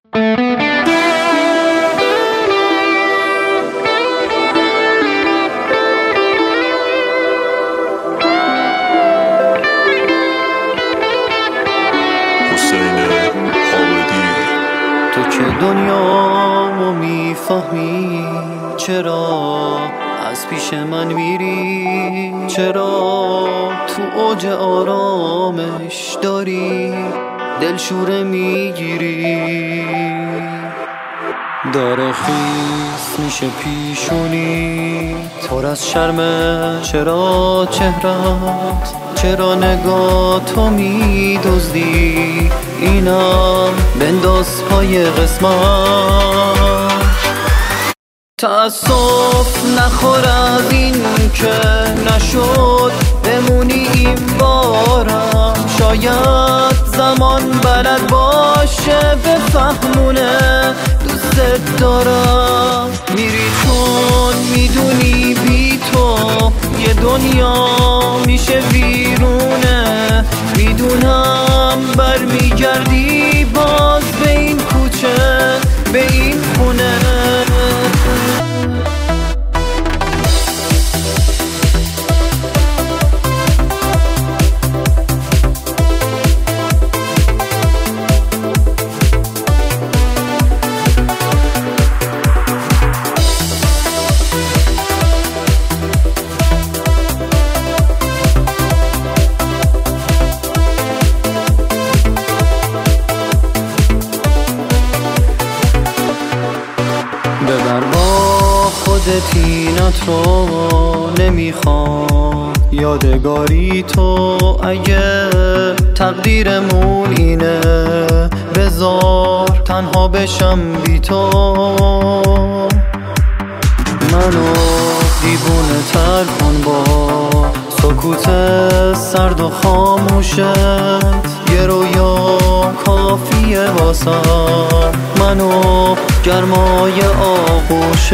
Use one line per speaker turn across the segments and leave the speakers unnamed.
تو که دنیامو میفهمی، چرا از پیش من میری؟ چرا تو اوج آرامش داری دلشوره میگیری؟ داره خیس میشه پیشونی پر از شرمه، چرا چهرت، چرا نگاه تو میدزدی؟ اینم بنداز پای قسمت. تأسف نخور از این که نشد بمونی این بارم، شاید زمان بلد باشه بفهمونه دوست دارم. میری چون میدونی بی تو یه دنیا میشه ویرونه، میدونم برمیگردی باز به این کوچه به این خونه. ببر با خودت اینت رو، نمیخوام یادگاری تو. اگه تقدیرمون اینه بذار تنها بشم بی تو. منو دیوونه تر کن با سکوت سرد و خاموشت، یه رویا کافیه واسم منو گرمای آغوشت.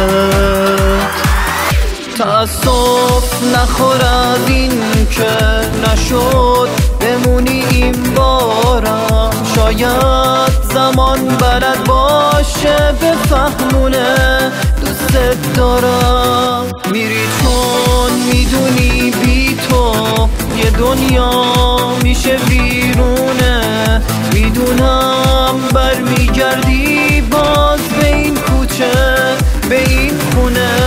تأسف نخور از این که نشد بمونی این بارم، شاید زمان بلد باشه بفهمونه دوست دارم. میری چون میدونی بی تو یه دنیا میشه ویرونه، میدونم برمیگردی باز به این کوچه به این خونه.